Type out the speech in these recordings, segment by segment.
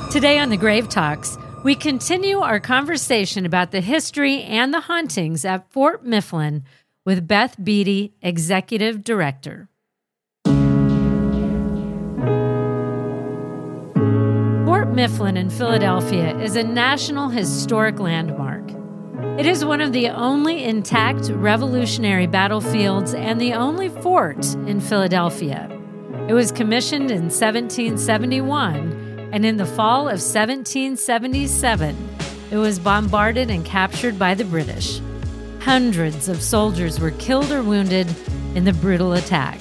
Today on the Grave Talks, we continue our conversation about the history and the hauntings at Fort Mifflin with Beth Beatty, Executive Director. Fort Mifflin in Philadelphia is a National Historic Landmark. It is one of the only intact Revolutionary battlefields and the only fort in Philadelphia. It was commissioned in 1771, and in the fall of 1777, it was bombarded and captured by the British. Hundreds of soldiers were killed or wounded in the brutal attack.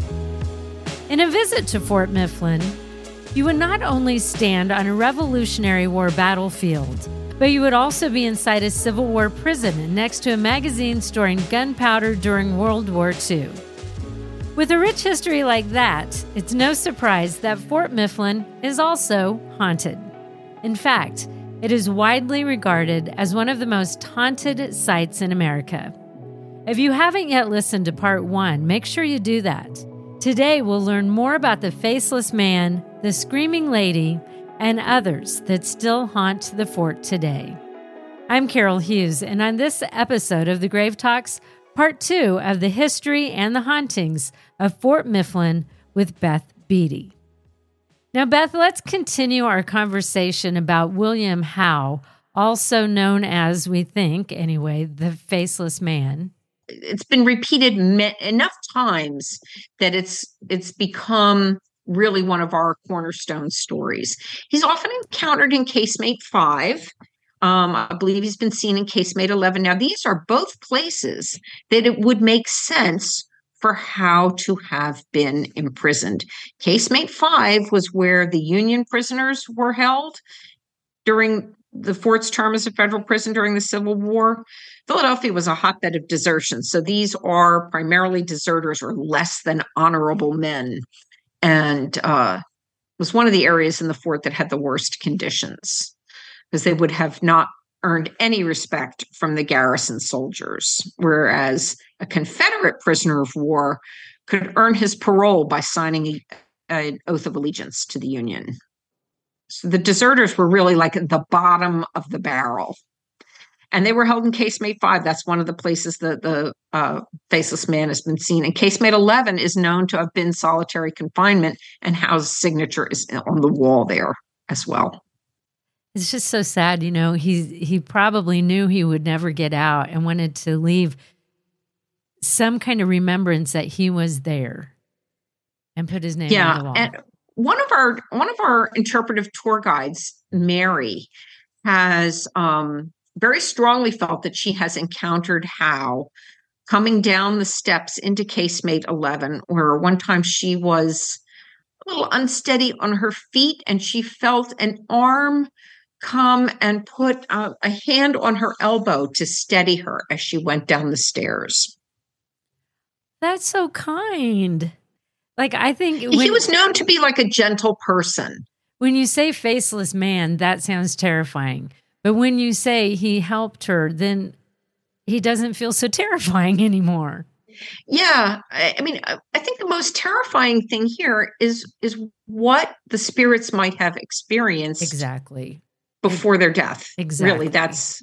In a visit to Fort Mifflin, you would not only stand on a Revolutionary War battlefield, but you would also be inside a Civil War prison and next to a magazine storing gunpowder during World War II. With a rich history like that, it's no surprise that Fort Mifflin is also haunted. In fact, it is widely regarded as one of the most haunted sites in America. If you haven't yet listened to part 1, make sure you do that. Today, we'll learn more about the Faceless Man, the Screaming Lady, and others that still haunt the fort today. I'm Carol Hughes, and on this episode of the Grave Talks, Part 2 of the history and the hauntings of Fort Mifflin with Beth Beatty. Now, Beth, let's continue our conversation about William Howe, also known as, we think anyway, the Faceless Man. It's been repeated enough times that it's become really one of our cornerstone stories. He's often encountered in Casemate 5. I believe he's been seen in Casemate 11. Now, these are both places that it would make sense for Howe to have been imprisoned. Casemate 5 was where the Union prisoners were held during the fort's term as a federal prison during the Civil War. Philadelphia was a hotbed of desertion. So these are primarily deserters or less than honorable men. And was one of the areas in the fort that had the worst conditions, because they would have not earned any respect from the garrison soldiers, whereas a Confederate prisoner of war could earn his parole by signing an oath of allegiance to the Union. So the deserters were really like at the bottom of the barrel. And they were held in Casemate 5. That's one of the places that the Faceless Man has been seen. And Casemate 11 is known to have been solitary confinement, and Howe's signature is on the wall there as well. It's just so sad, you know, he probably knew he would never get out and wanted to leave some kind of remembrance that he was there and put his name on the wall. And one of our interpretive tour guides, Mary, has very strongly felt that she has encountered Howe coming down the steps into Casemate 11, where one time she was a little unsteady on her feet and she felt an arm come and put a hand on her elbow to steady her as she went down the stairs. That's so kind. Like, I think he was known to be like a gentle person. When you say Faceless Man, that sounds terrifying. But when you say he helped her, then he doesn't feel so terrifying anymore. Yeah. I mean, I think the most terrifying thing here is what the spirits might have experienced. Exactly. Before their death. Exactly. Really, that's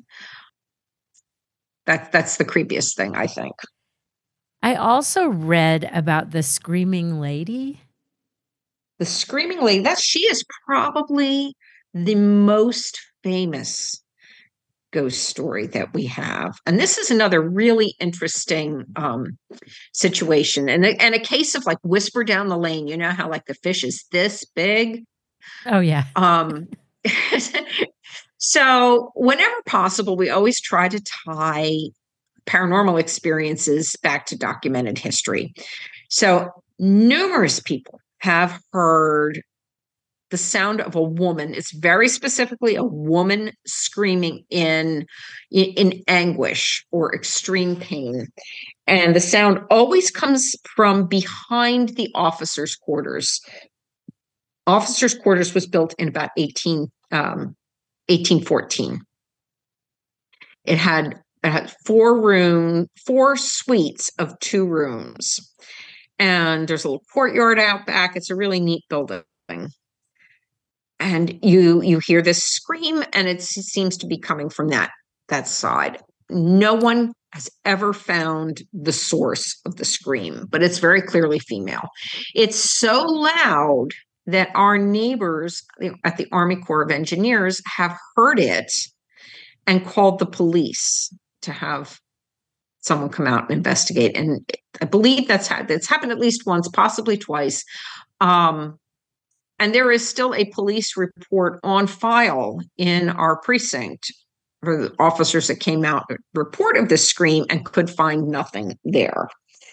the creepiest thing, I think. I also read about the Screaming Lady. The Screaming Lady, she is probably the most famous ghost story that we have. And this is another really interesting situation. And a case of like Whisper Down the Lane. You know how like the fish is this big? Oh, yeah. So whenever possible, we always try to tie paranormal experiences back to documented history. So numerous people have heard the sound of a woman. It's very specifically a woman screaming in anguish or extreme pain. And the sound always comes from behind the officers' quarters. Officers' quarters was built in about 1814. It had four suites of 2 rooms. And there's a little courtyard out back. It's a really neat building. And you hear this scream, and it seems to be coming from that side. No one has ever found the source of the scream, but it's very clearly female. It's so loud that our neighbors at the Army Corps of Engineers have heard it and called the police to have someone come out and investigate. And I believe that's happened at least once, possibly twice. And there is still a police report on file in our precinct for the officers that came out, report of the scream, and could find nothing there.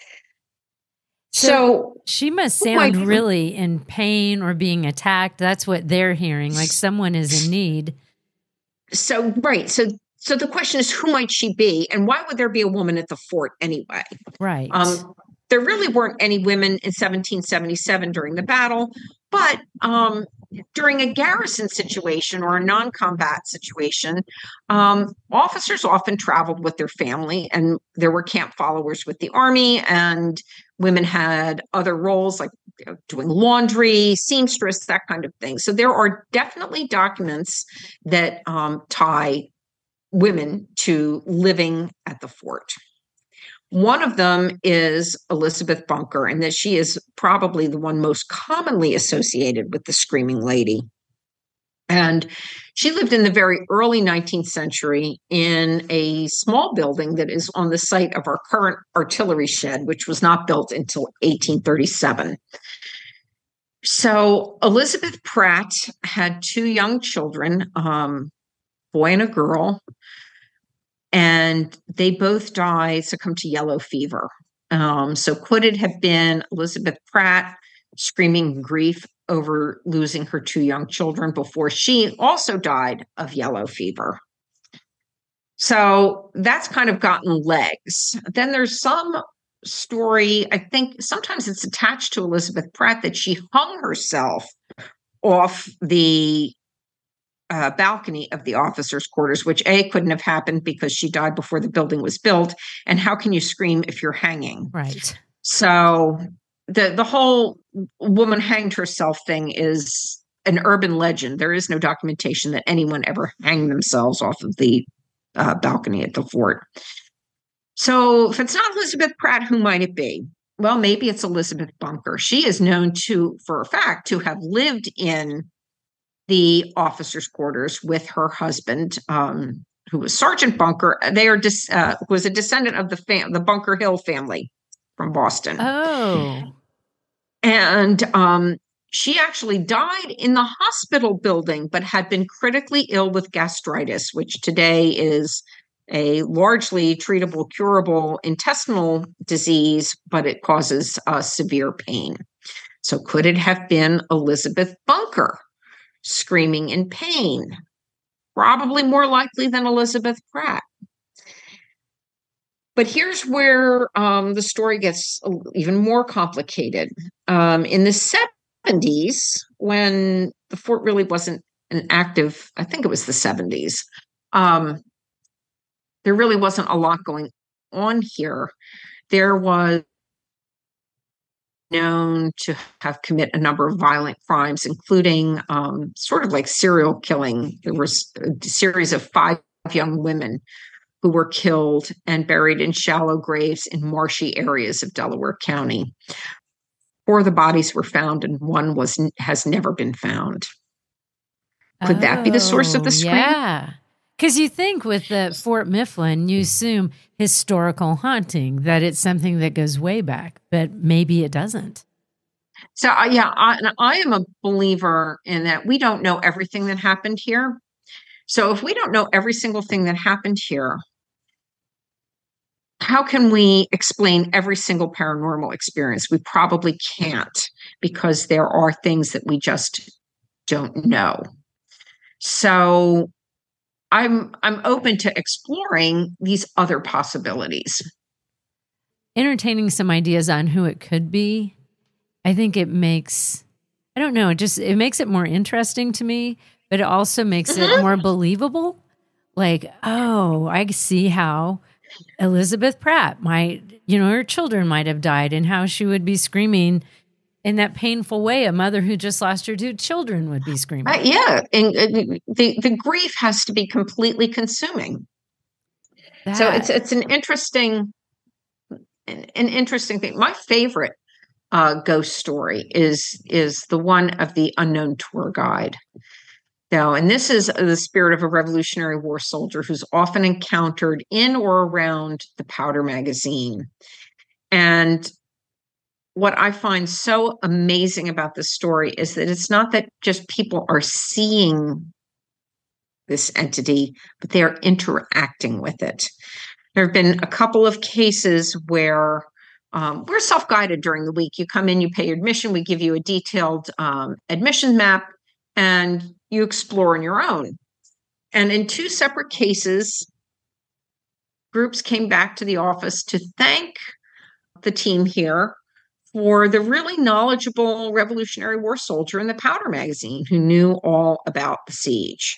So she must sound really in pain or being attacked. That's what they're hearing, like someone is in need. So, right. So the question is, who might she be? And why would there be a woman at the fort anyway? Right. There really weren't any women in 1777 during the battle, but during a garrison situation or a non-combat situation, officers often traveled with their family, and there were camp followers with the Army, and women had other roles like doing laundry, seamstress, that kind of thing. So there are definitely documents that tie women to living at the fort. One of them is Elizabeth Bunker, and that she is probably the one most commonly associated with the Screaming Lady. And she lived in the very early 19th century in a small building that is on the site of our current artillery shed, which was not built until 1837. So Elizabeth Pratt had two young children, boy and a girl, and they both succumbed to yellow fever. So could it have been Elizabeth Pratt screaming grief over losing her two young children before she also died of yellow fever? So that's kind of gotten legs. Then there's some story, I think sometimes it's attached to Elizabeth Pratt, that she hung herself off the balcony of the officers' quarters, which couldn't have happened because she died before the building was built. And how can you scream if you're hanging? Right. So the whole woman hanged herself thing is an urban legend. There is no documentation that anyone ever hanged themselves off of the balcony at the fort. So if it's not Elizabeth Pratt, who might it be? Well, maybe it's Elizabeth Bunker. She is known for a fact, to have lived in the officers' quarters with her husband, who was Sergeant Bunker. They was a descendant of the Bunker Hill family from Boston. Oh. And she actually died in the hospital building, but had been critically ill with gastritis, which today is a largely treatable, curable intestinal disease, but it causes severe pain. So could it have been Elizabeth Bunker screaming in pain? Probably more likely than Elizabeth Pratt. But here's where the story gets even more complicated. In the 70s, when the fort really wasn't an active, I think it was the 70s, there really wasn't a lot going on here. There was known to have commit a number of violent crimes, including sort of like serial killing. There was a series of 5 young women who were killed and buried in shallow graves in marshy areas of Delaware County. 4 of the bodies were found, and one has never been found. Could that be the source of the scream? Yeah. Because you think with the Fort Mifflin, you assume historical haunting, that it's something that goes way back, but maybe it doesn't. So, I am a believer in that we don't know everything that happened here. So if we don't know every single thing that happened here, how can we explain every single paranormal experience? We probably can't, because there are things that we just don't know. So I'm open to exploring these other possibilities. Entertaining some ideas on who it could be. I think it makes, I don't know, it makes it more interesting to me, but it also makes it more believable. Like, oh, I see how Elizabeth Pratt might, her children might have died, and how she would be screaming in that painful way a mother who just lost her 2 children would be screaming. Yeah, and the grief has to be completely consuming. So it's an interesting thing. My favorite ghost story is the one of the unknown tour guide. Now, and this is the spirit of a Revolutionary War soldier who's often encountered in or around the powder magazine. And what I find so amazing about this story is that it's not that just people are seeing this entity, but they are interacting with it. There have been a couple of cases where we're self-guided during the week. You come in, you pay your admission, we give you a detailed admission map, and you explore on your own. And in 2 separate cases, groups came back to the office to thank the team here for the really knowledgeable Revolutionary War soldier in the powder magazine who knew all about the siege.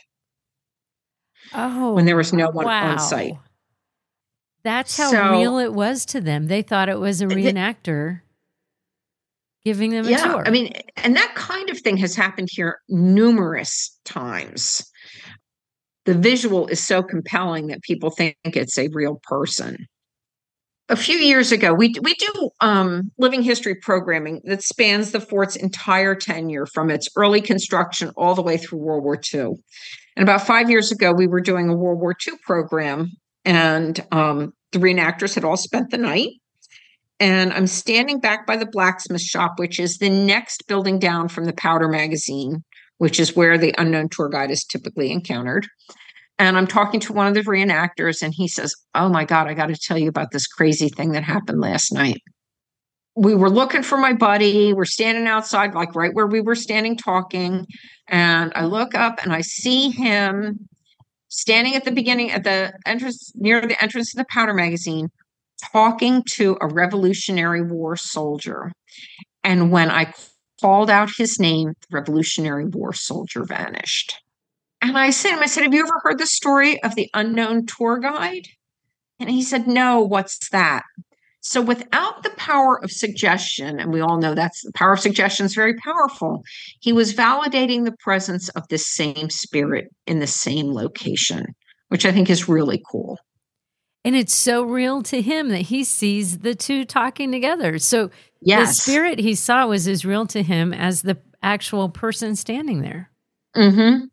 Oh, when there was no one on site. That's how real it was to them. They thought it was a reenactor giving them a tour. I mean, and that kind of thing has happened here numerous times. The visual is so compelling that people think it's a real person. A few years ago, we do living history programming that spans the fort's entire tenure from its early construction all the way through World War II. And about 5 years ago, we were doing a World War II program, and the reenactors had all spent the night. And I'm standing back by the blacksmith shop, which is the next building down from the powder magazine, which is where the unknown tour guide is typically encountered. And I'm talking to one of the reenactors, and he says, "Oh my God, I got to tell you about this crazy thing that happened last night. We were looking for my buddy. We're standing outside, like right where we were standing talking. And I look up and I see him standing at the beginning, at the entrance, near the entrance of the powder magazine, talking to a Revolutionary War soldier. And when I called out his name, the Revolutionary War soldier vanished." And I said, "Have you ever heard the story of the unknown tour guide?" And he said, "No, what's that?" So without the power of suggestion, and we all know that's the power of suggestion is very powerful, he was validating the presence of this same spirit in the same location, which I think is really cool. And it's so real to him that he sees the 2 talking together. So the spirit he saw was as real to him as the actual person standing there. Mm-hmm.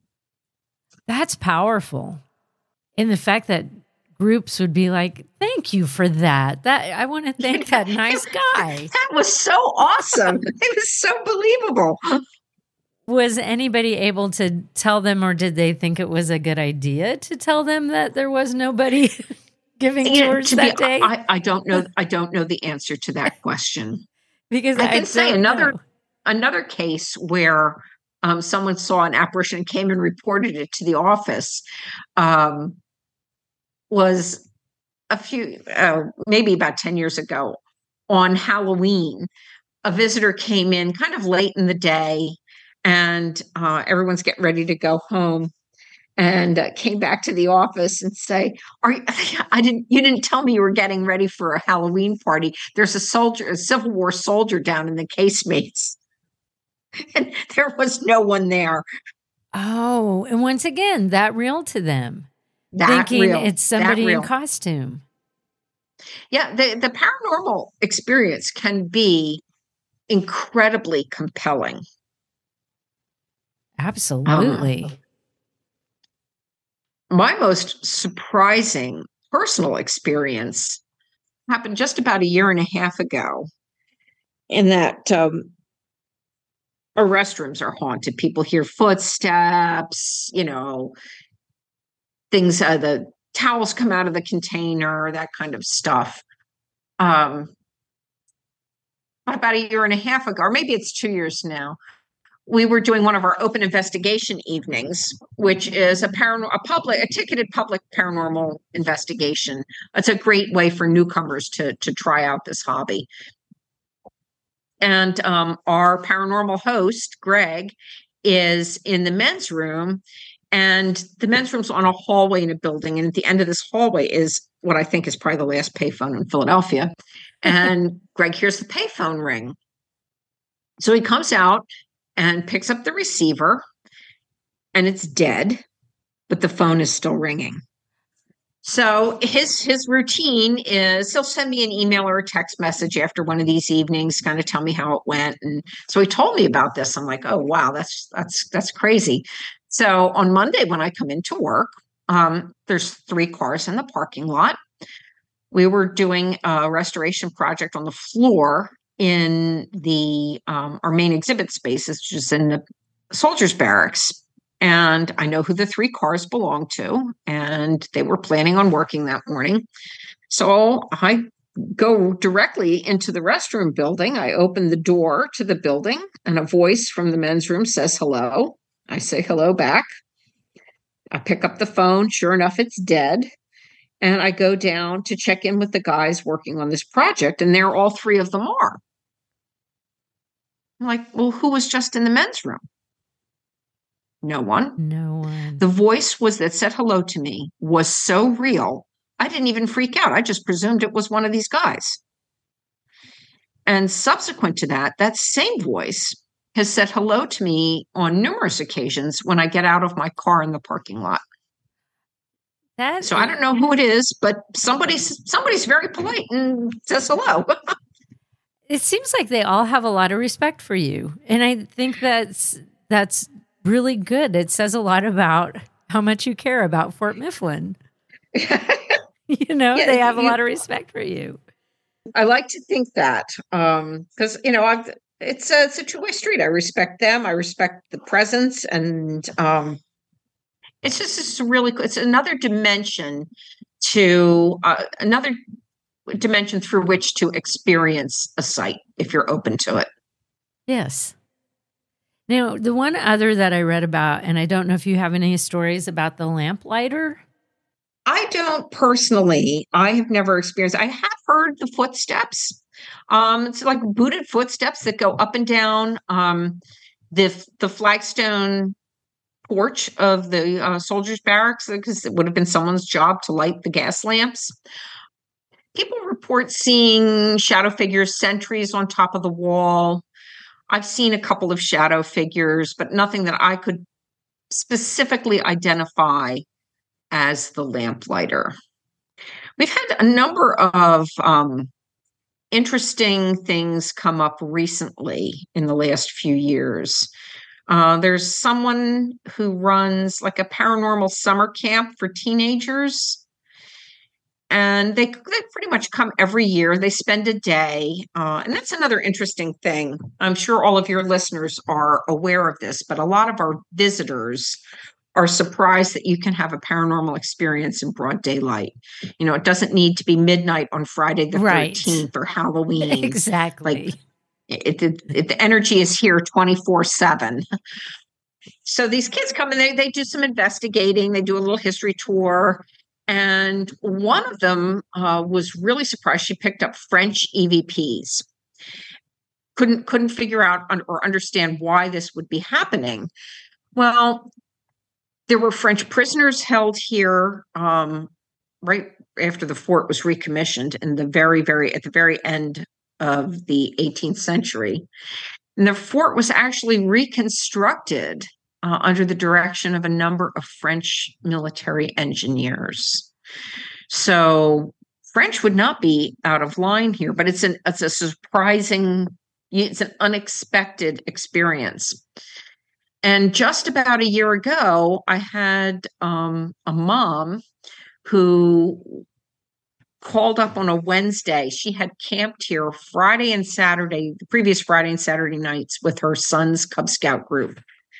That's powerful. And the fact that groups would be like, "Thank you for that. I want to thank that nice guy." That was so awesome. It was so believable. Was anybody able to tell them, or did they think it was a good idea to tell them that there was nobody giving tours that day? I don't know. I don't know the answer to that question. Because I can say another case where someone saw an apparition and came and reported it to the office was maybe about 10 years ago on Halloween. A visitor came in kind of late in the day, and everyone's getting ready to go home, and came back to the office and say, you didn't tell me you were getting ready for a Halloween party. There's a Civil War soldier down in the casemates." And there was no one there. Oh, and once again, that real to them. Thinking it's somebody in costume. Yeah, the paranormal experience can be incredibly compelling. Absolutely. My most surprising personal experience happened just about a year and a half ago, in that our restrooms are haunted. People hear footsteps, things, the towels come out of the container, that kind of stuff. About a year and a half ago, or maybe it's 2 years now, we were doing one of our open investigation evenings, which is a ticketed public paranormal investigation. It's a great way for newcomers to try out this hobby. And our paranormal host, Greg, is in the men's room, and the men's room's on a hallway in a building. And at the end of this hallway is what I think is probably the last payphone in Philadelphia. And Greg hears the payphone ring. So he comes out and picks up the receiver, and it's dead, but the phone is still ringing. So his routine is he'll send me an email or a text message after one of these evenings, kind of tell me how it went. And so he told me about this. I'm like, oh wow, that's crazy. So on Monday when I come into work, there's 3 cars in the parking lot. We were doing a restoration project on the floor in the our main exhibit space, which is in the soldiers' barracks. And I know who the 3 cars belong to, and they were planning on working that morning. So I go directly into the restroom building. I open the door to the building, and a voice from the men's room says hello. I say hello back. I pick up the phone. Sure enough, it's dead. And I go down to check in with the guys working on this project, and there all 3 of them are. I'm like, well, who was just in the men's room? No one. No one. The voice that said hello to me was so real, I didn't even freak out. I just presumed it was one of these guys. And subsequent to that, that same voice has said hello to me on numerous occasions when I get out of my car in the parking lot. So I don't know who it is, but somebody's very polite and says hello. It seems like they all have a lot of respect for you. And I think that's really good. It says a lot about how much you care about Fort Mifflin. They have a lot of respect for you. I like to think that because, it's a two-way street. I respect them. I respect the presence. And it's another dimension through which to experience a site if you're open to it. Yes. Now, the one other that I read about, and I don't know if you have any stories about the lamplighter. I don't personally. I have never experienced. I have heard the footsteps. It's like booted footsteps that go up and down the flagstone porch of the soldiers' barracks, because it would have been someone's job to light the gas lamps. People report seeing shadow figures, sentries on top of the wall. I've seen a couple of shadow figures, but nothing that I could specifically identify as the lamplighter. We've had a number of interesting things come up recently in the last few years. There's someone who runs like a paranormal summer camp for teenagers. And they pretty much come every year. They spend a day. And that's another interesting thing. I'm sure all of your listeners are aware of this, but a lot of our visitors are surprised that you can have a paranormal experience in broad daylight. It doesn't need to be midnight on Friday the 13th or Halloween. Exactly. The energy is here 24/7. So these kids come and they do some investigating. They do a little history tour. And one of them was really surprised. She picked up French EVPs. Couldn't figure out or understand why this would be happening. Well, there were French prisoners held here right after the fort was recommissioned in the at the very end of the 18th century. And the fort was actually reconstructed under the direction of a number of French military engineers. So French would not be out of line here, but it's a surprising, it's an unexpected experience. And just about a year ago, I had a mom who called up on a Wednesday. She had camped here the previous Friday and Saturday nights with her son's Cub Scout group.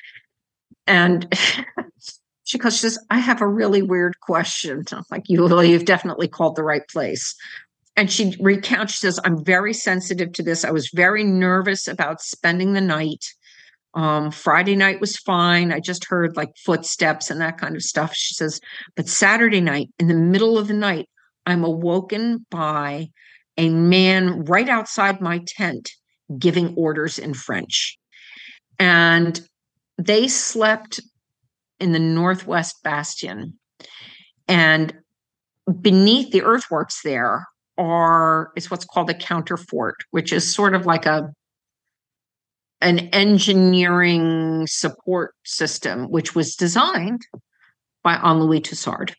And she says, I have a really weird question. I'm like, you've definitely called the right place. And she recounts, she says, I'm very sensitive to this. I was very nervous about spending the night. Friday night was fine. I just heard like footsteps and that kind of stuff. She says, but Saturday night, in the middle of the night, I'm awoken by a man right outside my tent giving orders in French. And they slept in the Northwest Bastion. And beneath the earthworks there is what's called a counterfort, which is sort of like a an engineering support system, which was designed by Henri Toussard.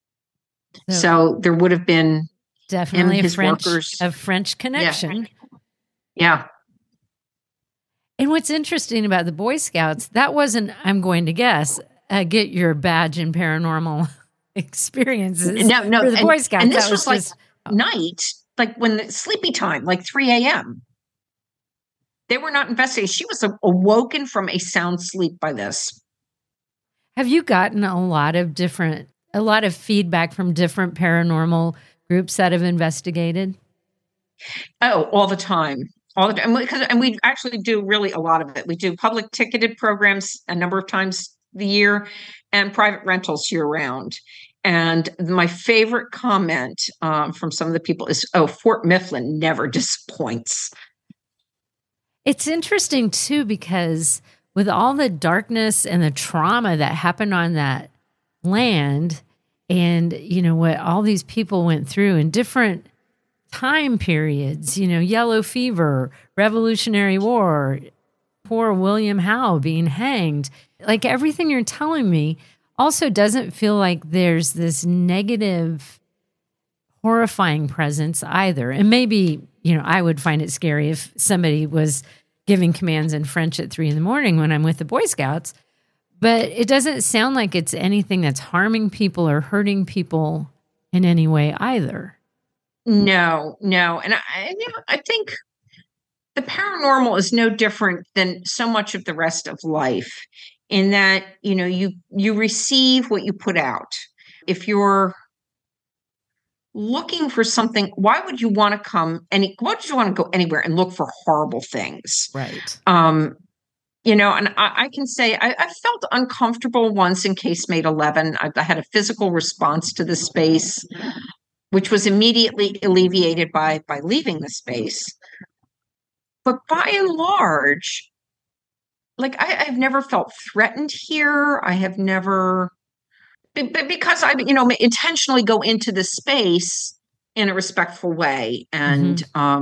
So there would have been definitely his workers. a French connection. Yeah. And what's interesting about the Boy Scouts, that wasn't, I'm going to guess, get your badge in paranormal experiences. No, for the Boy Scouts. And this was like night, like when the sleepy time, like 3 a.m. They were not investigating. She was awoken from a sound sleep by this. Have you gotten a lot of feedback from different paranormal groups that have investigated? Oh, all the time. All the time. And we actually do really a lot of it. We do public ticketed programs a number of times a year and private rentals year round. And my favorite comment from some of the people is, Fort Mifflin never disappoints. It's interesting, too, because with all the darkness and the trauma that happened on that land and, what all these people went through in different time periods, yellow fever, Revolutionary War, poor William Howe being hanged, like everything you're telling me also doesn't feel like there's this negative, horrifying presence either. And maybe, I would find it scary if somebody was giving commands in French at 3 a.m. when I'm with the Boy Scouts, but it doesn't sound like it's anything that's harming people or hurting people in any way either. No. And I think the paranormal is no different than so much of the rest of life in that, you receive what you put out. If you're looking for something, why would you want to go anywhere and look for horrible things? Right. And I can say I felt uncomfortable once in Casemate 11. I had a physical response to the space, which was immediately alleviated by leaving the space. But by and large, like I've never felt threatened here. I have never, because I, intentionally go into the space in a respectful way. And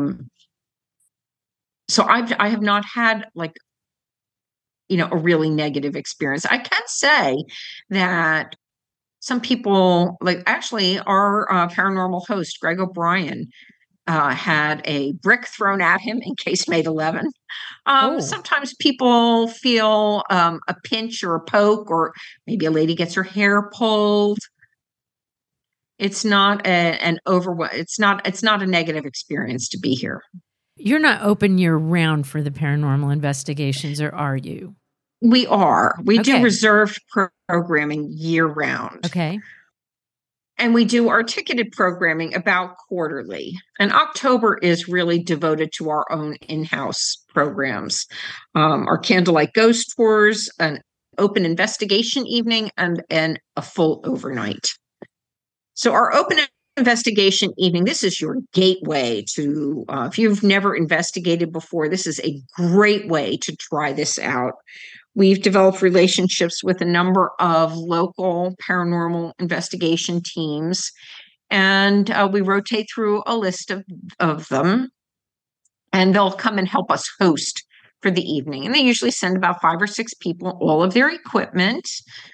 so I have not had like, a really negative experience. I can say that some people, like actually our paranormal host, Greg O'Brien, had a brick thrown at him in Casemate 11. Sometimes people feel a pinch or a poke, or maybe a lady gets her hair pulled. It's not it's not a negative experience to be here. You're not open year round for the paranormal investigations, or are you? We are. We do reserved programming year round. Okay. And we do our ticketed programming about quarterly. And October is really devoted to our own in-house programs. Our candlelight ghost tours, an open investigation evening, and a full overnight. So our open investigation evening, this is your gateway to, if you've never investigated before, this is a great way to try this out. We've developed relationships with a number of local paranormal investigation teams, and we rotate through a list of them, and they'll come and help us host for the evening. And they usually send about 5 or 6 people, all of their equipment.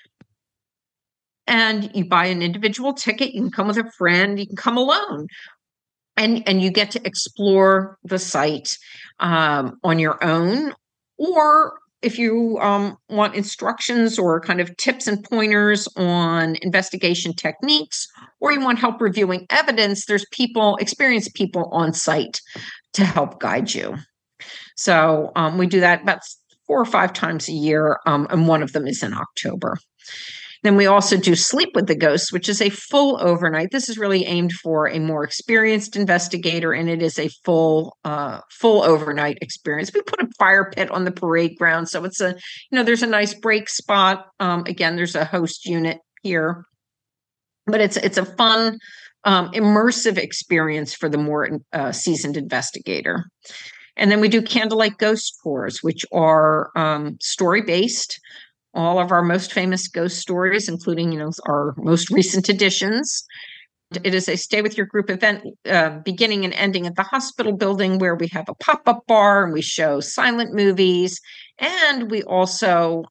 And you buy an individual ticket. You can come with a friend. You can come alone. And you get to explore the site on your own, or if you want instructions or kind of tips and pointers on investigation techniques, or you want help reviewing evidence, there's experienced people on site to help guide you. So we do that about 4 or 5 times a year, and one of them is in October. Then we also do Sleep with the Ghosts, which is a full overnight. This is really aimed for a more experienced investigator, and it is a full overnight experience. We put a fire pit on the parade ground, so it's there's a nice break spot. Again, there's a host unit here, but it's a fun, immersive experience for the more seasoned investigator. And then we do candlelight ghost tours, which are story based. All of our most famous ghost stories, including, our most recent editions. it is a stay with your group event, beginning and ending at the hospital building, where we have a pop-up bar and we show silent movies. And we also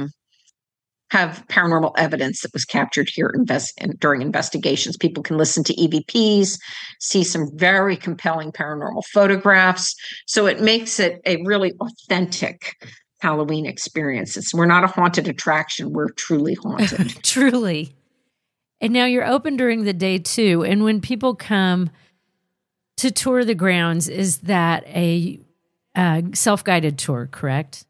have paranormal evidence that was captured here during investigations. People can listen to EVPs, see some very compelling paranormal photographs. So it makes it a really authentic Halloween experience. We're not a haunted attraction. We're truly haunted. Truly. And now you're open during the day too. And when people come to tour the grounds, is that a self-guided tour, correct?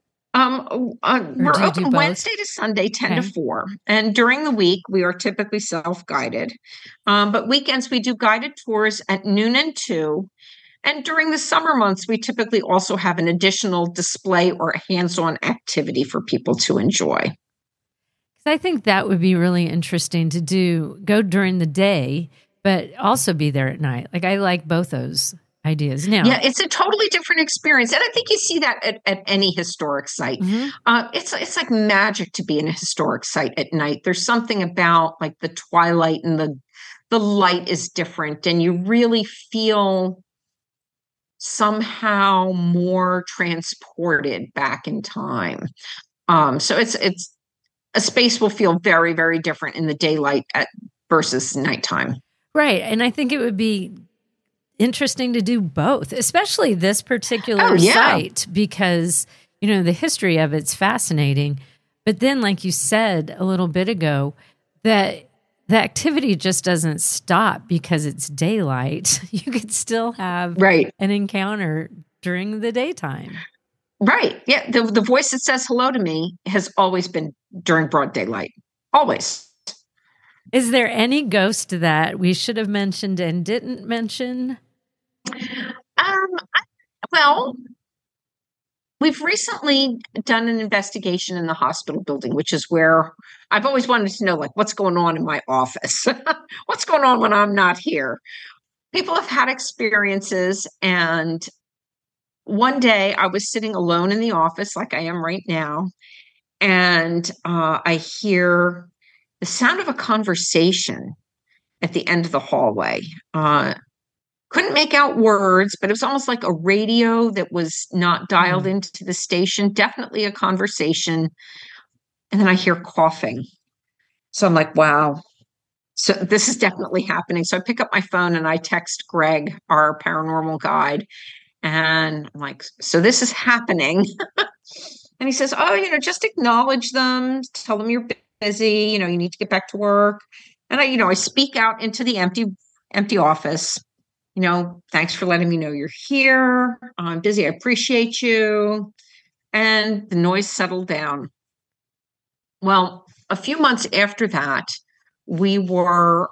We're open Wednesday to Sunday, 10 to 4. And during the week, we are typically self-guided. But weekends, we do guided tours at noon and 2. And during the summer months, we typically also have an additional display or hands-on activity for people to enjoy. I think that would be really interesting to go during the day, but also be there at night. Like, I like both those ideas. Now, yeah, it's a totally different experience. And I think you see that at any historic site. Mm-hmm. It's like magic to be in a historic site at night. There's something about like the twilight and the light is different, and you really feel somehow more transported back in time. So it's a space will feel very, very different in the daylight versus nighttime. Right. And I think it would be interesting to do both, especially this particular site, because, the history of it's fascinating. But then, like you said a little bit ago, that the activity just doesn't stop because it's daylight. You could still have an encounter during the daytime. Right. Yeah. The voice that says hello to me has always been during broad daylight. Always. Is there any ghost that we should have mentioned and didn't mention? Well, we've recently done an investigation in the hospital building, which is where I've always wanted to know, like, what's going on in my office? What's going on when I'm not here? People have had experiences, and one day I was sitting alone in the office like I am right now, and I hear the sound of a conversation at the end of the hallway. Couldn't make out words, but it was almost like a radio that was not dialed into the station, definitely a conversation. And then I hear coughing. So I'm like, wow. So this is definitely happening. So I pick up my phone and I text Greg, our paranormal guide. And I'm like, so this is happening. And he says, oh, just acknowledge them, tell them you're busy, you need to get back to work. And I speak out into the empty office. Thanks for letting me know you're here. I'm busy. I appreciate you. And the noise settled down. Well, a few months after that, we were,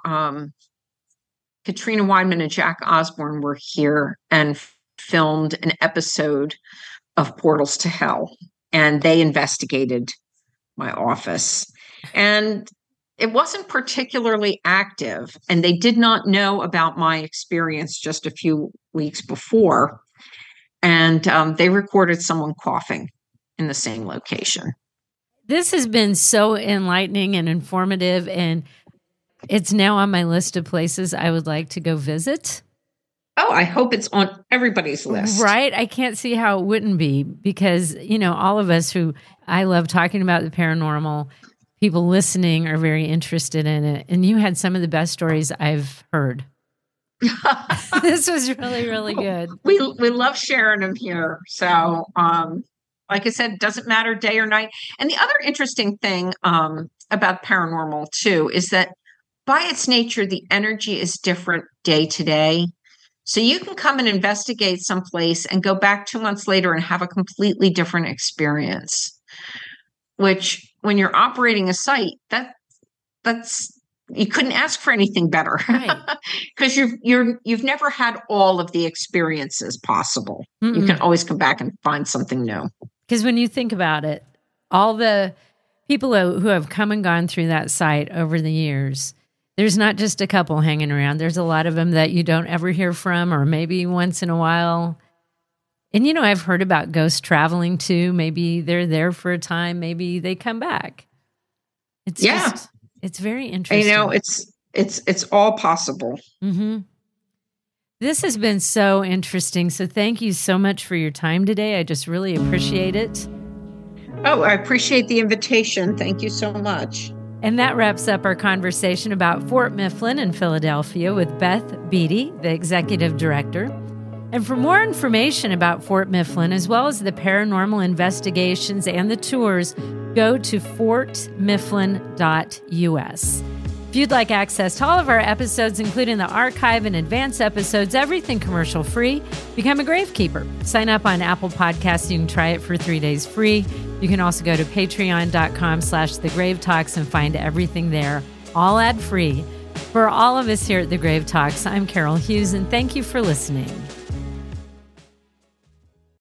Katrina Weidman and Jack Osborne were here and filmed an episode of Portals to Hell. And they investigated my office. And it wasn't particularly active, and they did not know about my experience just a few weeks before. And they recorded someone coughing in the same location. This has been so enlightening and informative, and it's now on my list of places I would like to go visit. Oh, I hope it's on everybody's list. Right? I can't see how it wouldn't be, because, all of us I love talking about the paranormal, people listening are very interested in it. And you had some of the best stories I've heard. This was really, really good. We love sharing them here. So, like I said, it doesn't matter day or night. And the other interesting thing about paranormal too is that by its nature, the energy is different day to day. So you can come and investigate someplace and go back 2 months later and have a completely different experience, which when you're operating a site, that's you couldn't ask for anything better, because you've never had all of the experiences possible. Mm-mm. You can always come back and find something new. Because when you think about it, all the people who have come and gone through that site over the years, there's not just a couple hanging around. There's a lot of them that you don't ever hear from, or maybe once in a while. And, I've heard about ghosts traveling too. Maybe they're there for a time. Maybe they come back. It's very interesting. It's all possible. Mm-hmm. This has been so interesting. So thank you so much for your time today. I just really appreciate it. Oh, I appreciate the invitation. Thank you so much. And that wraps up our conversation about Fort Mifflin in Philadelphia with Beth Beatty, the executive director. And for more information about Fort Mifflin, as well as the paranormal investigations and the tours, go to fortmifflin.us. If you'd like access to all of our episodes, including the archive and advanced episodes, everything commercial free, become a gravekeeper. Sign up on Apple Podcasts. You can try it for 3 days free. You can also go to patreon.com/thegravetalks and find everything there, all ad free. For all of us here at The Grave Talks, I'm Carol Hughes, and thank you for listening.